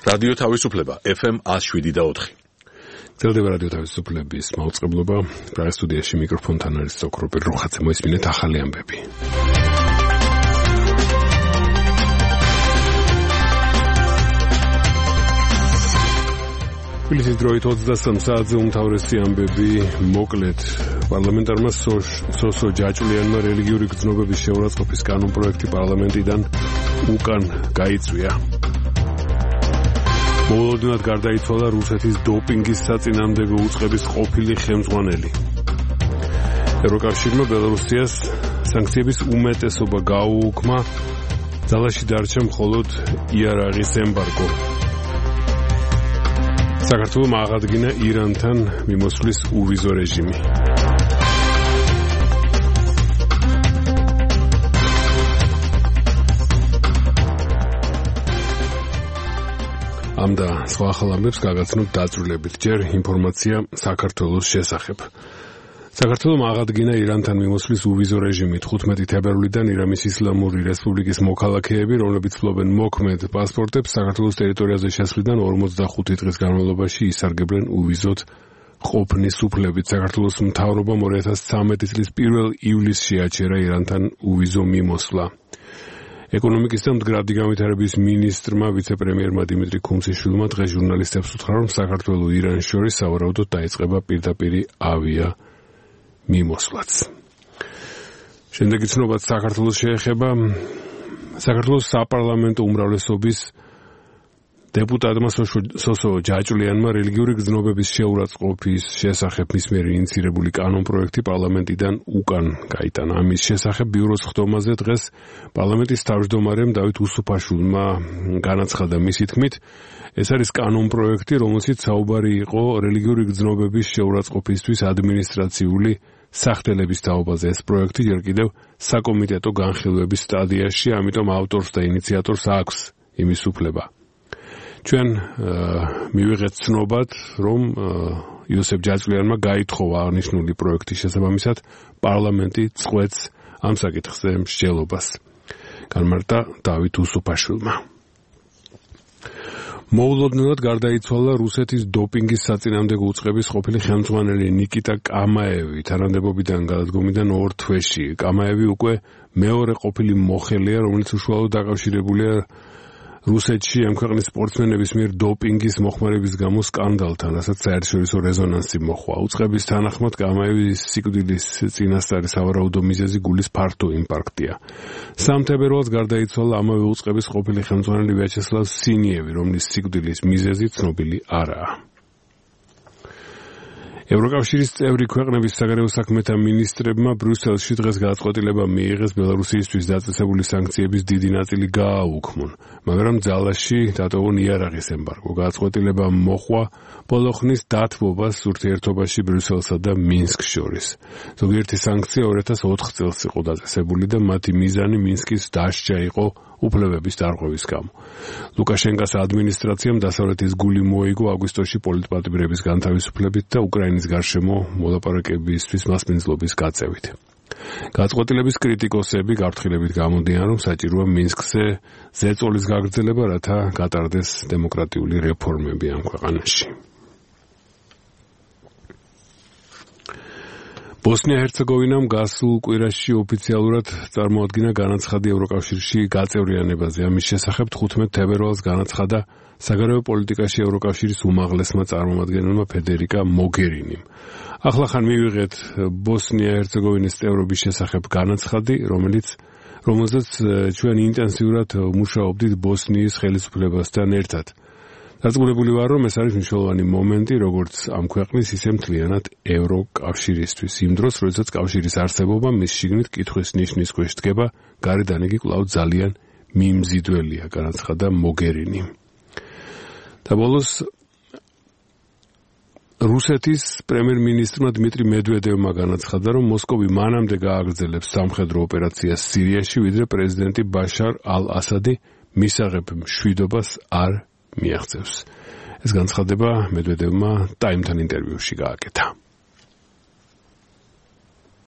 რადიო თავისუფლება FM 107.4. ძლდება რადიო თავისუფლების მაუწყებლობა. პრაღის სტუდიაში მიკროფონთან არის სოკროპი რუხაძე. მოისმინეთ ახალი ამბები. თბილისის დროით 23 საათზე უმთავრესი ამბები მოკლედ. პარლამენტარმა სოსო ჯაჭვლიანმა რელიგიური გრძნობების შეურაცხყოფის კანონპროექტი პარლამენტიდან უკან გაიწვია. მოულოდნელად გარდაიცვალა რუსეთის დოპინგის საწინააღმდეგო უწყების ყოფილი ხელმძღვანელი. ევროკავშირმა ბელარუსიას სანქციების უმეტესობა გაუუქმა, ძალაში დარჩა მხოლოდ იარაღის ემბარგო. საქართველოს აღადგინა ირანთან მიმოსვლის უვიზო რეჟიმი. ამ და სხვა ახალ ამბებს გაგაცნობთ დაწვრილებით. ჯერ ინფორმაცია საქართველოს შესახებ. საქართველოს აღადგინა ირანთან მიმოსვლის უვიზო რეჟიმი. 15 თებერვლიდან ირანის ისლამური რესპუბლიკის მოქალაქეები, რომლებიც ფლობენ მოქმედ პასპორტებს, საქართველოს ტერიტორიაზე შესვლიდან 45 დღის განმავლობაში ისარგებლენ უვიზოდ ყოფნის უფლებით. საქართველოს მთავრობამ 2013 წლის 1 ივლისში აჩერა ირანთან უვიზო მიმოსვლა. ეკონომიკის და მდგრადი განვითარების მინისტრმა ვიცე-პრემიერმა დიმიტრი ქუმციშვილმა დღეს ჟურნალისტებს უთხრა, რომ საქართველოს ირანს შორის სავარაუდოდ დაიწყება პირდაპირი ავია მიმოსვლაც. შემდეგი ცნობაც საქართველოს შეეხება. საქართველოს საპარლამენტო უმრავლესობის დეპუტატმა სოსო ჯაჭვლიანმა რელიგიური გრძნობების შეურაცხყოფის შესახებ მის მიერ ინიციირებული კანონპროექტი პარლამენტიდან უკან გაიტანა. ამის შესახებ ბიუროს ხდომაზე დღეს პარლამენტის თავმჯდომარემ დავით უსუფაშვილმა განაცხადა მისი თქმით, ეს არის კანონპროექტი, რომელშიც საუბარი იყო რელიგიური გრძნობების შეურაცხყოფისთვის ადმინისტრაციული სახდელების თაობაზე. ეს პროექტი ჯერ კიდევ საკომიტეტო განხილვების სტადიაში, ამიტომ ავტორს და ინიციატორს აქვს იმის უფლება. ჩვენ მივიღეთ ცნობად, რომ იოსებ ჯაჭვლიანმა გაითხოვა აღნიშნული პროექტის შესაბამისად პარლამენტი წყვეტს ამ საკითხზე მსჯელობას. განმარტა დავით უსუფაშვილმა. მოულოდნელად გარდაიცვალა რუსეთის დოპინგის საწინააღმდეგო უწყების ყოფილი ხელმძღვანელი ნიკიტა კამაევი. თანამდებობიდან გადადგომიდან 2 თვეში. კამაევი უკვე მეორე ყოფილი მოხელეა, რომელიც უშუალოდ დაკავშირებულია რუსეთში ამ ქვეყნის სპორტსმენების მიერ დოპინგის მოხმარების გამო სკანდალთან, რასაც საერთაშორისო რეზონანსი მოჰყვა. უწყების თანახმად კამაევის სიკვდილის წინასწარი სავარაუდო მიზეზი გულის ფართო ინფარქტია. 3 თებერვალს გარდაიცვალა ამავე უწყების ყოფილი ხელმძღვანელი ვიაჩესლავ სინიევი, რომლის სიკვდილის მიზეზი ცნობილი არაა. ევროკავშირის წევრი ქვეყნების საგარეო საქმეთა მინისტრებმა ბრიუსელში დღეს გადაწყვეტილება მიიღეს ბელარუსისთვის დაწესებული სანქციების დიდი ნაწილი გააუქმონ, მაგრამ ძალაში დატოვონ იარაღის ემბარგო. გადაწყვეტილება მოჰყვა ბოლო ხნის დათბობას ურთიერთობაში ბრიუსელსა და მინსკს შორის. ზოგიერთი სანქცია 2004 წელს იყო დაწესებული და მათი მიზანი მინსკის დასჯა იყო უფლებების დარღვევის გამო. ლუკაშენკოს ადმინისტრაციამ დასავლეთის გული მოიგო აგვისტოში პოლიტპატიმრების განთავისუფლებით და უკრაინის გარშემო მოლაპარაკებისთვის მასპინძლობის გაწევით. გადაწყვეტილების კრიტიკოსები გაფრთხილებით გამოდიან, რომ საჭიროა მინსკზე ზეწოლის გაგრძელება, რათა გატარდეს დემოკრატიული რეფორმები ამ ქვეყანაში. ბოსნია-ჰერცეგოვინამ გასულ კვირაში ოფიციალურად წარმოადგინა განაცხადი ევროკავშირში გაწევრიანებაზე. ამის შესახებ 15 თებერვალს განაცხადა საგარეო პოლიტიკაში ევროკავშირის უმაღლესმა წარმომადგენელმა ფედერიკა მოგერინიმ. ახლახან მივიღეთ ბოსნია-ჰერცეგოვინის წევრობის შესახებ განაცხადი, რომელზეც ჩვენ ინტენსიურად მუშაობდით ბოსნიის ხელისუფლებასთან ერთად. დარწმუნებული ვარ, რომ ეს არის მნიშვნელოვანი მომენტი როგორც ამ ქვეყნის, ისე მთლიანად ევროკავშირისთვის. იმ დროს, როდესაც კავშირის არსებობა მის შიგნით კითხვის ნიშნის ქვეშ დგება, გარედან იგი კვლავ ძალიან მიმზიდველია, განაცხადა მოგერინი. და ბოლოს რუსეთის პრემიერ-მინისტრმა დმიტრი მედვედევმა განაცხადა, რომ მოსკოვი მანამდე გააგრძელებს სამხედრო ოპერაციას სირიაში, ვიდრე პრეზიდენტი ბაშარ ალ-ასადი მისაღებ მშვიდობას არ მიაღწევს. ეს განცხადება მედვედევმა ტაიმთან ინტერვიუში გააკეთა.